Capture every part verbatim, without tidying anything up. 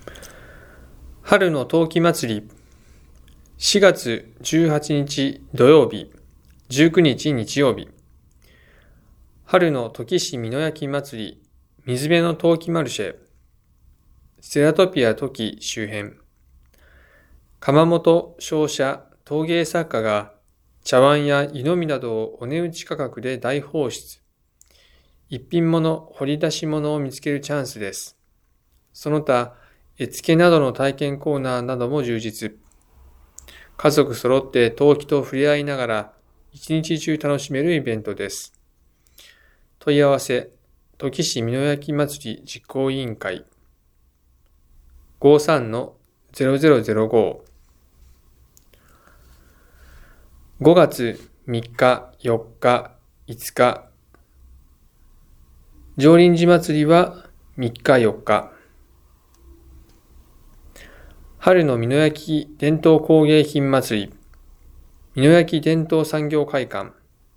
春の陶器祭り、しがつじゅうはちにち土曜日、じゅうくにち日曜日。春の土岐市美濃焼祭り、水辺の陶器マルシェ、セラトピア土岐周辺。窯元商社陶芸作家が茶碗や湯飲みなどをお値打ち価格で大放出。一品物、掘り出し物を見つけるチャンスです。その他、絵付けなどの体験コーナーなども充実。家族揃って陶器と触れ合いながら一日中楽しめるイベントです。問い合わせ、土岐市美濃焼祭り実行委員会 ごじゅうさんのゼロゼロゼロご。ごがつみっか、よっか、いつか。上林寺祭りはみっか、よっか。春の美濃焼伝統工芸品祭り、美濃焼伝統産業会館。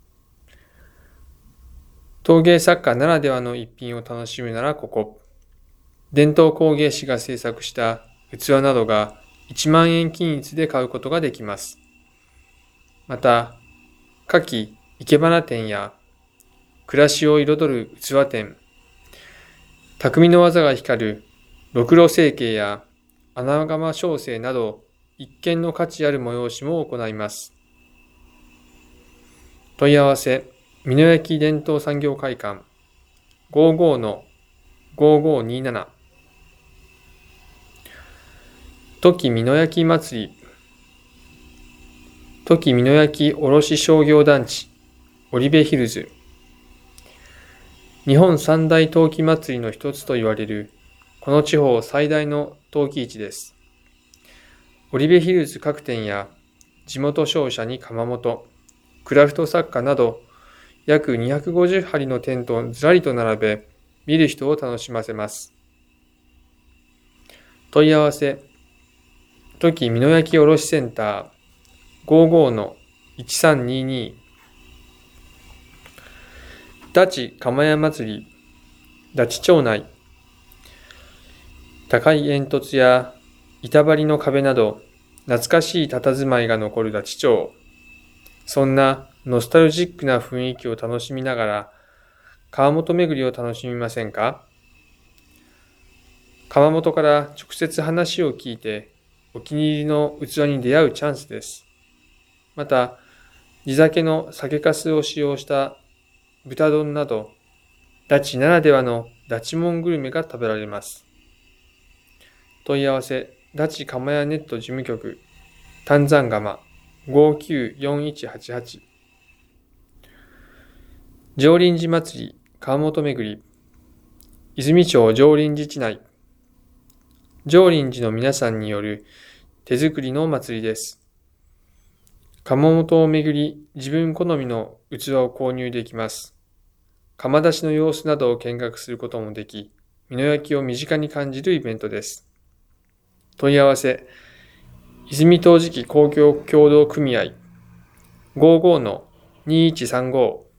陶芸作家ならではの一品を楽しむならここ。伝統工芸士が制作した器などがいちまんえん均一で買うことができます。また、夏季生け花展や暮らしを彩る器展、匠の技が光るろくろ成形や穴窯焼成など一見の価値ある催しも行います。問い合わせ、美濃焼伝統産業会館 ごじゅうごのごじゅうごにじゅうなな。土岐美濃焼祭り、土岐美濃焼卸商業団地織部ヒルズ。日本三大陶器祭りの一つと言われるこの地方最大の陶器市です。織部ヒルズ各店や地元商社に窯元、クラフト作家など約にひゃくごじゅうはりのテントをずらりと並べ、見る人を楽しませます。問い合わせ、土岐美濃焼卸センター ごじゅうごのいちさんにに。那智釜屋祭り、那智町内。高い煙突や板張りの壁など懐かしい佇まいが残る那智町。そんなノスタルジックな雰囲気を楽しみながら窯元巡りを楽しみませんか？窯元から直接話を聞いてお気に入りの器に出会うチャンスです。また、地酒の酒粕を使用した豚丼など、那智ならではの那智もんグルメが食べられます。問い合わせ、那智釜屋ネット事務局、丹山窯 ごきゅうよんいちはちはち。上林寺祭り、窯元巡り、泉町上林寺地内。上林寺の皆さんによる手作りのお祭りです。窯元を巡り、自分好みの器を購入できます。窯出しの様子などを見学することもでき、美濃焼を身近に感じるイベントです。問い合わせ、泉陶磁器工業協同組合 ごじゅうごのにいちさんご。